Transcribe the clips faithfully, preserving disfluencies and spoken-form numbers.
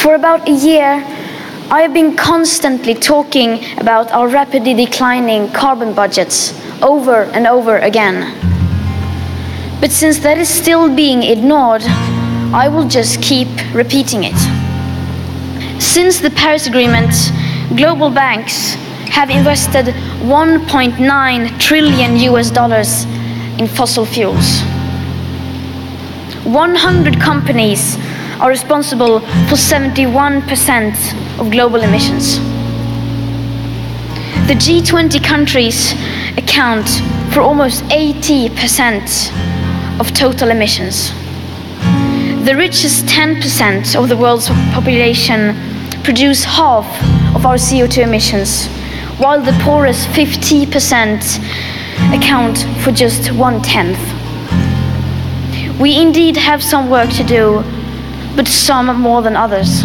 For about a year, I have been constantly talking about our rapidly declining carbon budgets over and over again. But since that is still being ignored, I will just keep repeating it. Since the Paris Agreement, global banks have invested one point nine trillion U S dollars in fossil fuels. one hundred companies are responsible for seventy-one percent of global emissions. The G twenty countries account for almost eighty percent of total emissions. The richest ten percent of the world's population produce half of our C O two emissions, while the poorest fifty percent account for just one-tenth. We indeed have some work to do, but some more than others.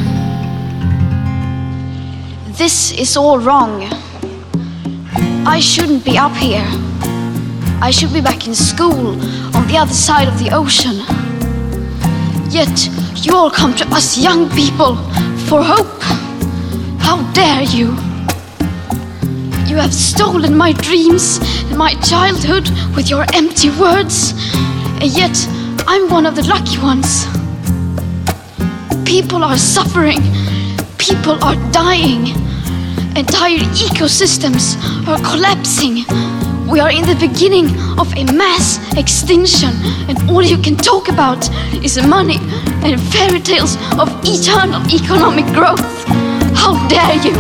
This is all wrong. I shouldn't be up here. I should be back in school on the other side of the ocean. Yet you all come to us young people for hope. How dare you? You have stolen my dreams and my childhood with your empty words, and yet I'm one of the lucky ones. People are suffering. People are dying. Entire ecosystems are collapsing. We are in the beginning of a mass extinction, and all you can talk about is money and fairy tales of eternal economic growth. How dare you?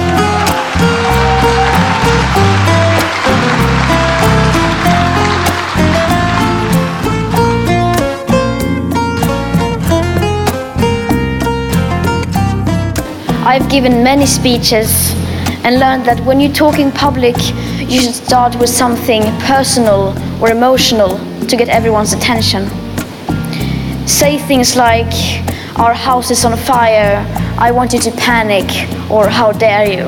I've given many speeches and learned that when you talk in public, you should start with something personal or emotional to get everyone's attention. Say things like, "Our house is on fire, I want you to panic," or "How dare you?"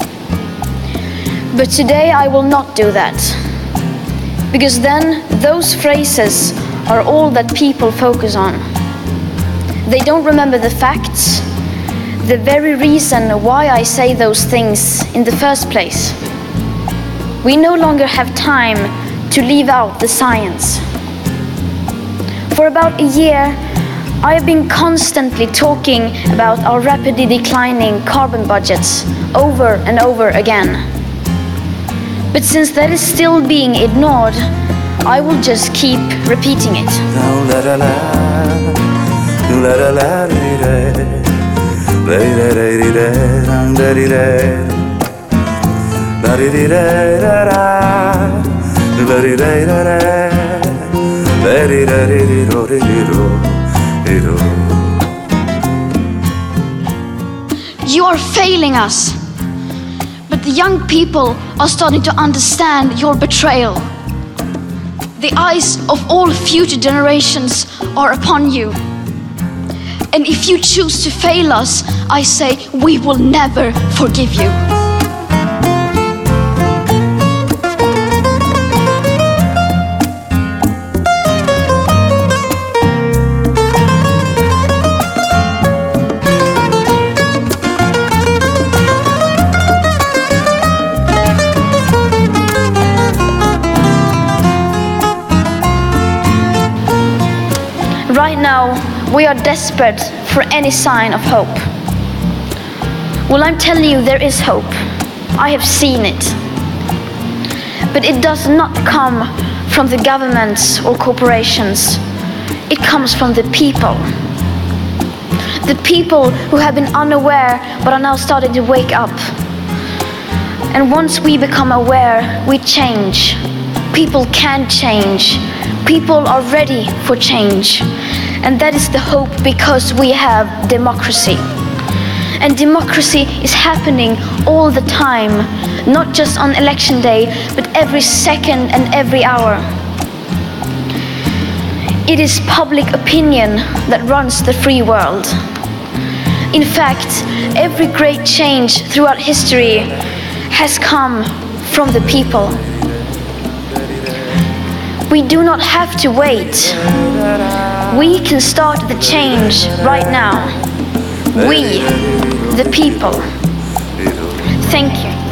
But today I will not do that, because then those phrases are all that people focus on. They don't remember the facts, the very reason why I say those things in the first place. We no longer have time to leave out the science. For about a year, I have been constantly talking about our rapidly declining carbon budgets over and over again. But since that is still being ignored, I will just keep repeating it. You are failing us, but the young people are starting to understand your betrayal. The eyes of all future generations are upon you. And if you choose to fail us, I say we will never forgive you. Right now, we are desperate for any sign of hope. Well, I'm telling you, there is hope. I have seen it. But it does not come from the governments or corporations. It comes from the people. The people who have been unaware but are now starting to wake up. And once we become aware, we change. People can change. People are ready for change. And that is the hope, because we have democracy. And democracy is happening all the time, not just on election day, but every second and every hour. It is public opinion that runs the free world. In fact, every great change throughout history has come from the people. We do not have to wait. We can start the change right now. We, the people. Thank you.